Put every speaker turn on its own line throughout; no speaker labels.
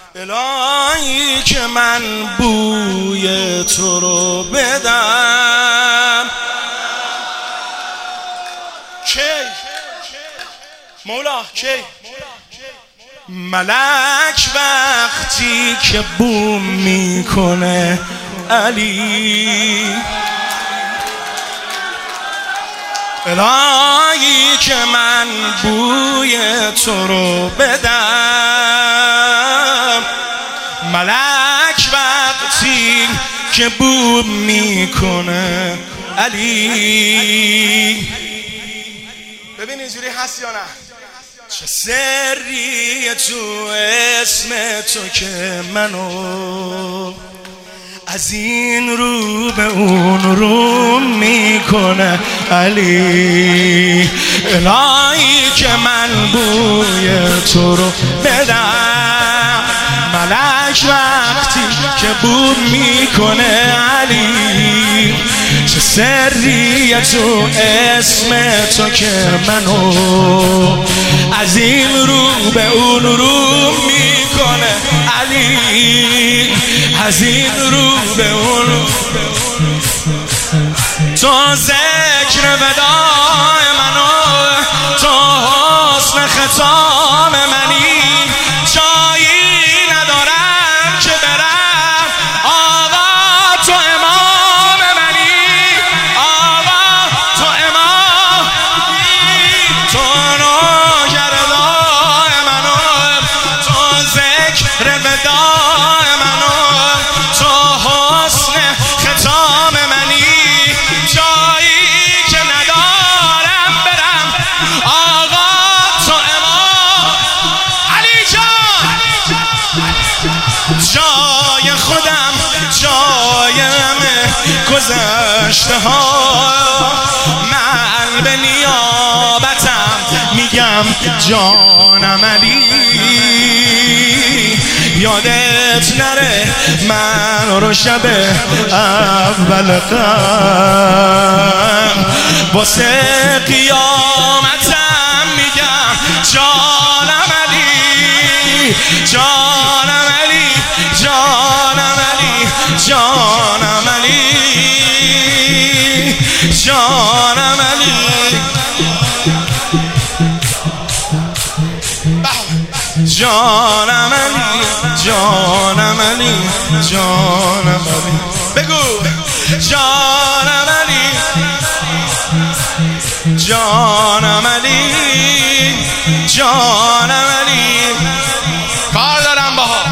الهی که من بوی تو رو بدم. کی مولا کی ملک وقتی که بوم میکنه علی، الهی که من بوی تو رو بدم. ملک وقتی که بوم میکنه علی. ببین اینجوری هست یا نه؟ چه سری تو اسم تو که منو از این رو به اون رو میکنه علی. الهی که من بوی تو رو بدم. ملک وقتی که بو میکنه علی. چه سری تو اسم تو که منو از این رو به اون رو میکنه علی. از این رو به اون رو. تو ذکر وداع منو، تو حسن ختام منی. جایی ندارم که برم، آقا تو امام منی. آقا تو امامی، تو نوگردای منو. تو ذکر وداع منو، تو حسن ختام منی. جایی که ندارم برم، آقا تو امام علی جان. جای خودم جایم گذشته ها، من به نیابتم میگم جانم علی. یادت نره من رو شب اول غم واسه قیامتم میگم جانم علی. جانم علی، جانم علی، جانم علی، جانم علی. جانم علی، جانم علی، جانم علی. بگو جانم علی، جانم علی، جانم علی. کار دارم باها.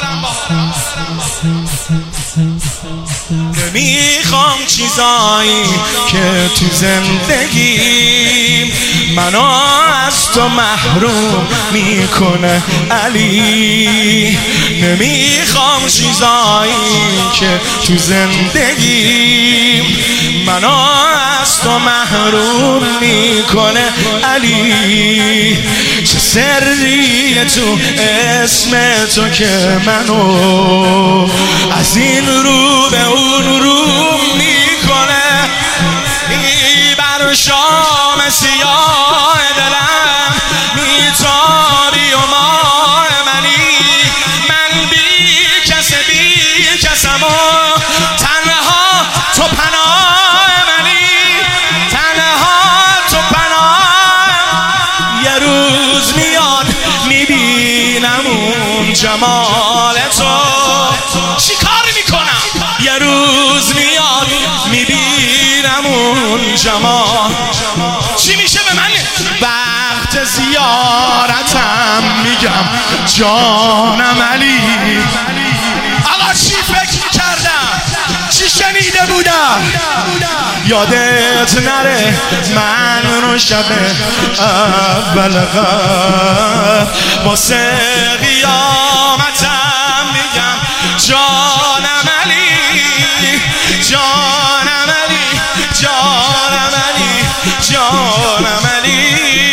نمیخوام چیزایی که تو زندگی منو از تو محروم میکنه علی. نمیخوام چیزایی که تو زندگی منو از تو محروم میکنه علی. چه سری تو اسم تو که منو از این رو به اون رو میکنه. بر شام سیاه دلم میتابی و ماه منی. من بی کسم و تنها تو پناه منی. تنها تو پناه. یه روز میاد میبینم اون جمال تو. چیکار میکنم؟ یه روز میاد میبینم اون جمال. چی میشه به من؟ وقت زیارتم میگم جانم علی. آقا چی فکر میکردم؟ چی شنیده بودم؟ یادت نره من رو شب اول غم واسه قیامتم میگم جانم علی. جانم علی، جانم علی، جانم علی.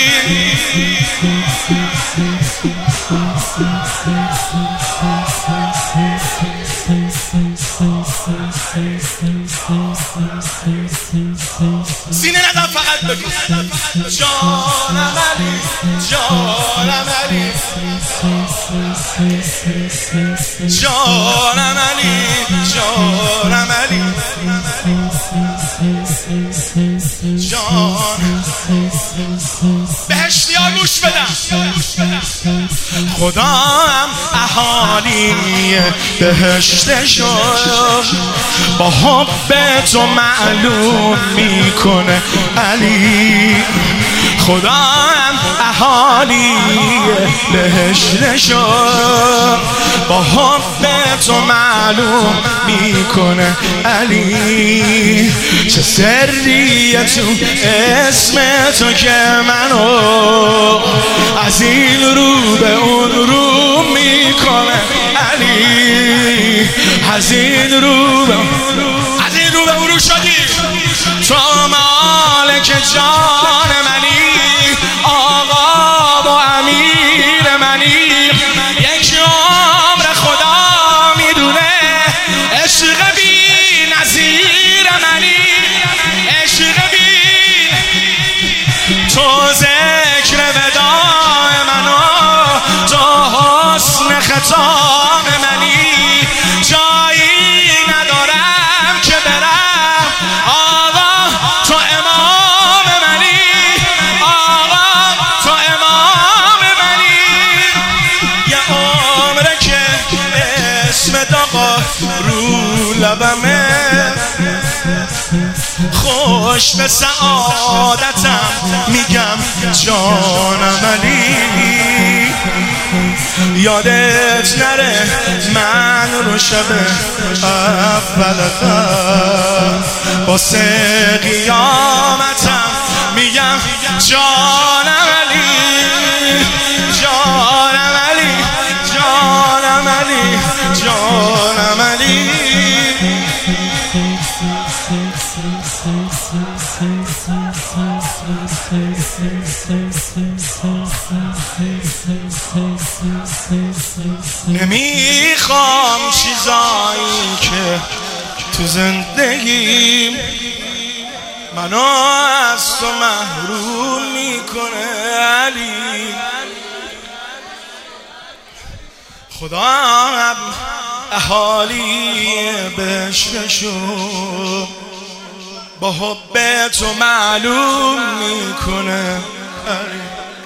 سینه ندم فقط بگو جانم علی، جانم علی. جانم علی، جانم علی، جان بهشتی ها گوش بدم. خدا هم اهالی بهشتشو با حب تو معلوم میکنه علی. خدا هم اهالی بهشتشو با حب تو معلوم میکنه علی. چه سریه تو اسم تو که منو از این رو به اون رو میکنه علی. از این رو به اون رو شدی تو مالک جان منی، آقا و امیر منی. یک عمر خدا میدونه عشق بی نظیر منی، عشق بی تو ذکر وداع منو، تو حسن ختام منی. جایی ندارم که برم آقا تو امام منی، آقا تو امام منی. یه عمره که اسم آقا رو لبمه، خوش به سعادتم میگم جانم علی. یادت نره من رو شب اول واسه قیامتم میگم جانم علی، جانم علی، جانم علی، جانم علی. نمیخوام چیزایی که تو زندگیم منو از تو محروم میکنه علی. خدا هم اهالی بهشتشو با حب تو معلوم میکنه علی.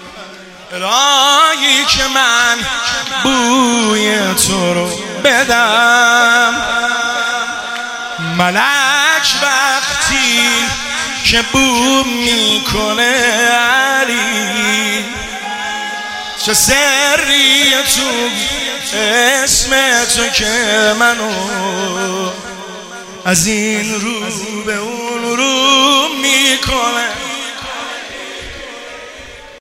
الهی که من بوی تو رو بدم، ملک وقتی که بو میکنه علی. چه سری تو اسم تو که منو از این رو به اون رو میکنه